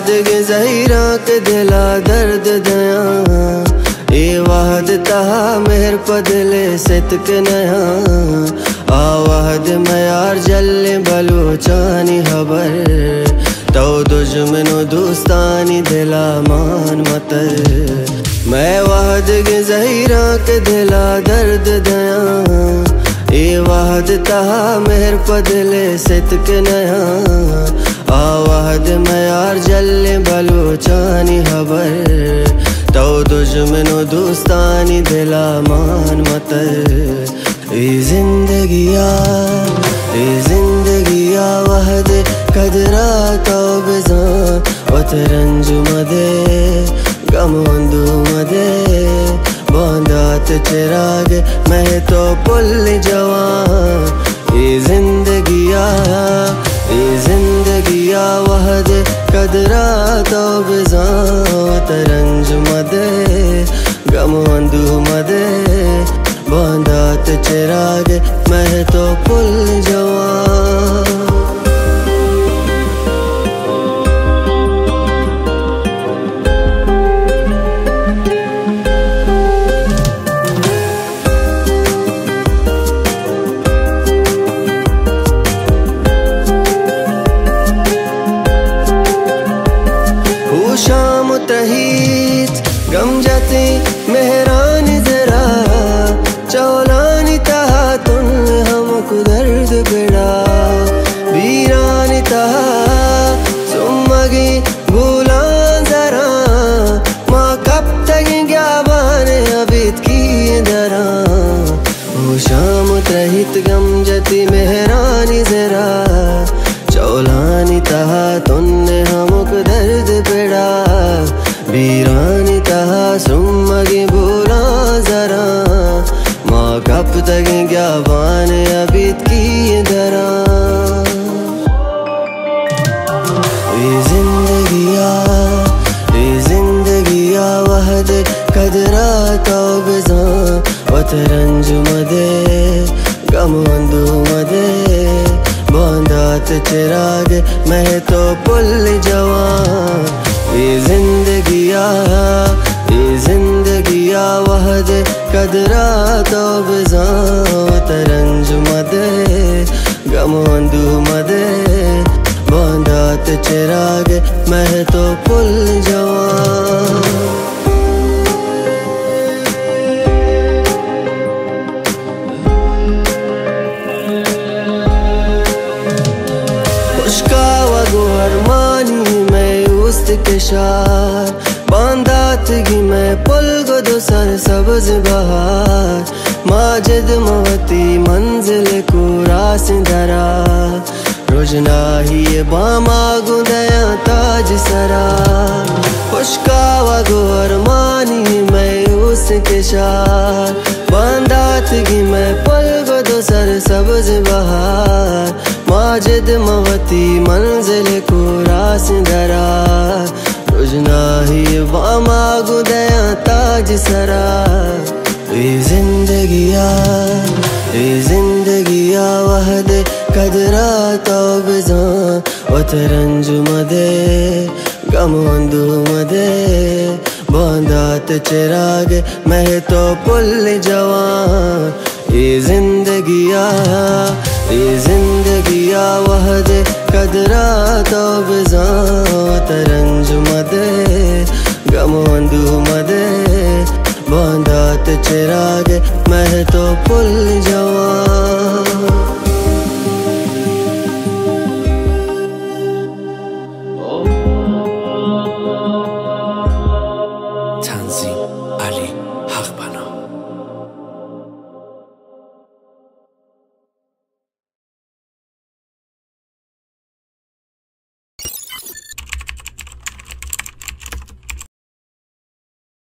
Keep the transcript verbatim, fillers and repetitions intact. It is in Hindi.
वाहद के ज़हीरा के दिला दर्द दया ये वाहद तहा मेहर पदले सित के नया आ वाहद मयार जल्ले बलूचानी खबर तो दुश्मनो दोस्तानी दिला मान मतर मैं वाहद के ज़हीरा के दिला दर्द दया ये वाहद तहा मेहर पदले सित के नया आ वाहद मयार जल्ले बलूचानी खबर तो दुश्मनो दोस्तानी दिला मान मतर ए जिंदगिया ए जिंदगिया वाहद कदरा तो बिजा वतरंज मदे गमंदू मदे बांधात चिराग मैं तो पुल जवान ये जिंदगिया ये जिंदगिया वाहद कदरा तो बिजा वतरंज मदे गमंदू मदे बांधात चिराग मैं तो पुल जवान शाम तहीत गम जाते मेहरानी जरा चौलानी तहा तुन हमको दर्द बेड़ा वीरानी तहा सुमगी भूला जरा माँ कब तक क्या बाने अबीत की दरा वो शाम तहीत गम जाती मेहरानी जरा चौलानी तहा तुन्ने हमको दर्द बेड़ा वीरानी तहा सुमगी भूला जरा माँ कब तक क्या बाने अबीत की दरा ये जिंदगिया ये जिंदगिया वाहद कदरा तो बिजा वतरंज मदे गमंदू मदे बांधात चिराग मैं तो पुल जवान ये जिंदगिया ये जिंदगिया वाहद कदरा तो बिजा वतरंज मदे गमंदू मदे बांधात चिराग मैं तो पुल जवान अरमानी मैं उस्त के शार बांधात गी मैं पुल गो दो सर सब्ज बहार माजिद मोहती मंजिल को रास धरा रोजना ही बामा गुदया ताज सरा खुशकावा गो अरमानी मैं उस्त के शार बांधात गी मैं पुल गो दो सर सब्ज बहार माजिद मवती मंजिल को रास धरा रुजना ही बामा गुदया ताज सरा ये जिंदगिया ये जिंदगिया वाहद कदरा तो बिजा वतरंज मदे गमंदू मदे बांधात चिराग मैं तो पुल जवान ये जिंदगिया ये जिंदगिया वाहद कदरा तो बिजा वतरंज मदे गमंदू मदे बांधात चिराग मैं तो पुल जवान।